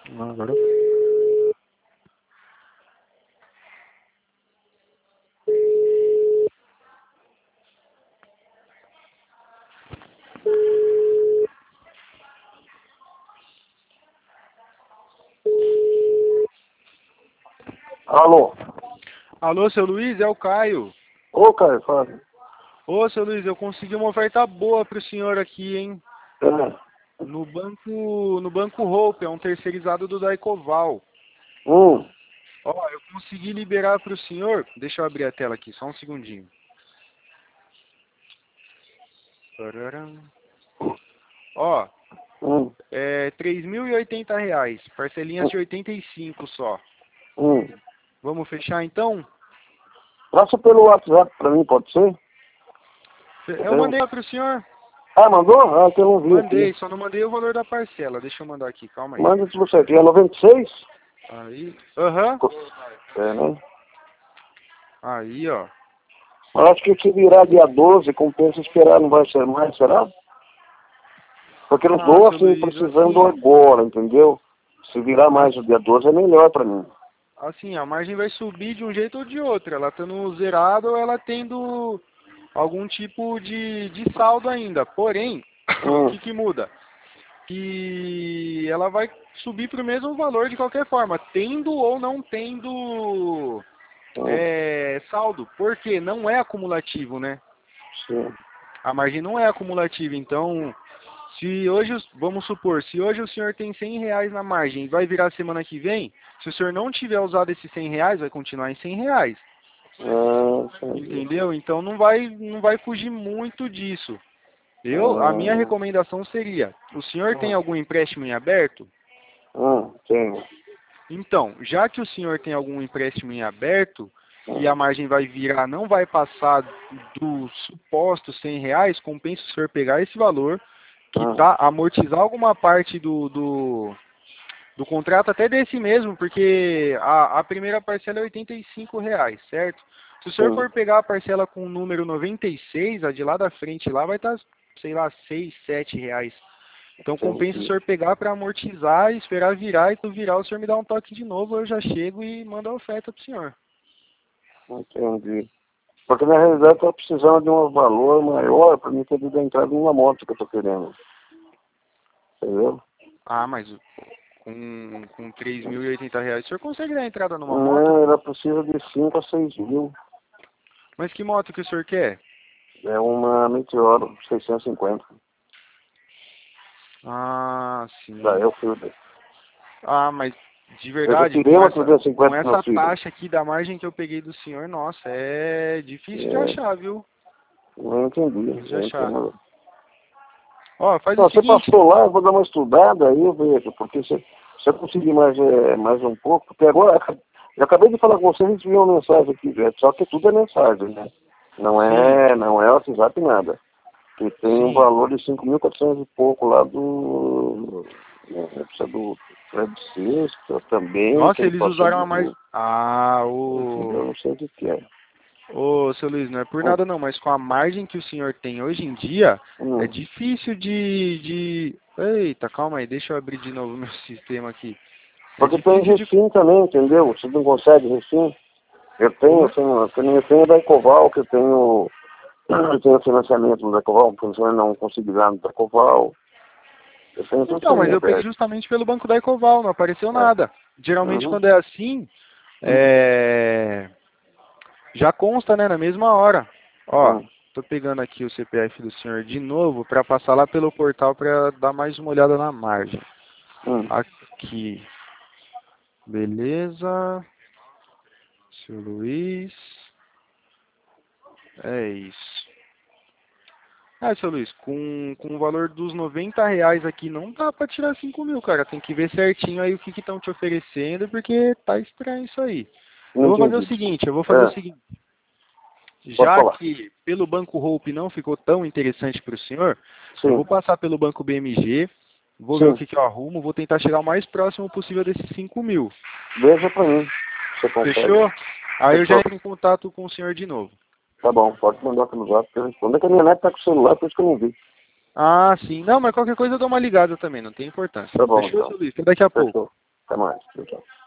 Agora. Alô? Alô, seu Luiz, é o Caio. Ô, Caio, fala. Ô, seu Luiz, eu consegui uma oferta boa pro senhor aqui, hein? É. No Banco Hope, é um terceirizado do Daicoval. Hum. Ó, eu consegui liberar pro senhor. Deixa eu abrir a tela aqui, só um segundinho. Pararam. Ó, é R$ 3.080, parcelinhas de 85 só. Hum. Vamos fechar então? Passa pelo WhatsApp pra mim, pode ser? Eu mandei lá pro senhor. Ah, mandou? Ah, que eu não vi Mandei, aqui. só não mandei o valor da parcela. Deixa eu mandar aqui, calma aí. Manda se você quer. 96? Aí, aham. É, né? Aí, ó. Mas acho que se virar dia 12, compensa esperar, não vai ser mais, será? Porque eu Ah, dou seu assim, Luiz, precisando assim, agora, entendeu? Se virar mais o dia 12 é melhor pra mim. assim, a margem vai subir de um jeito ou de outro. Ela estando zerada ou ela tendo algum tipo de saldo ainda. Porém, o que muda? Que ela vai subir para o mesmo valor de qualquer forma, tendo ou não tendo saldo. Porque não é acumulativo, né? Sim. A margem não é acumulativa. Então, se hoje, vamos supor, se hoje o senhor tem R$ 100 na margem e vai virar semana que vem, se o senhor não tiver usado esses R$ 100, vai continuar em R$ 100. Entendeu? Então não vai fugir muito disso. A minha recomendação seria, o senhor tem algum empréstimo em aberto? Tenho. Então, já que o senhor tem algum empréstimo em aberto e a margem vai virar, não vai passar dos supostos R$ 100, compensa o senhor pegar esse valor, amortizar alguma parte do contrato, até desse mesmo, porque a primeira parcela é R$ 85, certo? Se o senhor for pegar a parcela com o número 96, a de lá da frente lá vai estar, sei lá, R$ 6, R$ 7. Então compensa o senhor pegar para amortizar e esperar virar, e quando virar o senhor me dá um toque de novo, eu já chego e mando a oferta pro senhor. Entendi. Porque na realidade eu tô precisando de um valor maior para mim poder dar entrada numa moto que eu tô querendo. Entendeu? Ah, mas com R$ 3.080 o senhor consegue dar entrada numa Não, moto? ela precisa de 5 a 6 mil. Mas que moto que o senhor quer? É uma Meteoro 650. Ah, sim. Da Elfield. Ah, mas de Eu já verdade, tirei uma 350 com do meu essa filho. taxa aqui da margem que eu peguei do senhor, nossa, é difícil de achar, viu? Não entendi. Difícil de Não achar. entendi. Ó, faz Não, o você seguinte. passou lá, eu vou dar uma estudada aí, eu vejo. Porque se eu conseguir mais um pouco, porque agora, eu acabei de falar com você, a gente viu uma mensagem aqui, só que tudo é mensagem, né? Não é WhatsApp nada. Que tem um valor de 5.400 e pouco lá do Fred Sexta também. Nossa, Que ele eles passou usaram a mais. Ah, eu não sei o que é. Ô, seu Luiz, não é por nada não, mas com a margem que o senhor tem hoje em dia, é difícil de... Eita, calma aí, deixa eu abrir de novo o meu sistema aqui. Porque tem Recim também, entendeu? Você não consegue Recim? Eu tenho da Ecoval, que eu tenho financiamento da Ecoval, porque eu não consegui dar no da Ecoval. Então, mas eu peguei justamente pelo Banco da Ecoval, não apareceu nada. Geralmente quando é assim, já consta, né, na mesma hora. Ó, tô pegando aqui o CPF do senhor de novo para passar lá pelo portal para dar mais uma olhada na margem. Aqui. Beleza. Seu Luiz. É isso. Seu Luiz, com o valor dos R$ 90 aqui não dá pra tirar 5.000, cara. Tem que ver certinho aí o que estão te oferecendo, porque tá estranho isso aí. Eu vou fazer o seguinte, já que pelo Banco Hope não ficou tão interessante para o senhor, eu vou passar pelo Banco BMG, vou ver o que eu arrumo, vou tentar chegar o mais próximo possível desses 5.000. Veja pra mim. Fechou? Aí eu já entro em contato com o senhor de novo. Tá bom, pode mandar pelo zap. Quando é que a minha neta tá com o celular, por isso que eu não vi. Ah, sim. Não, mas qualquer coisa eu dou uma ligada também, não tem importância. Tá bom, Fechou, então. seu Luiz? Até daqui a pouco. Até mais. Tchau, tchau.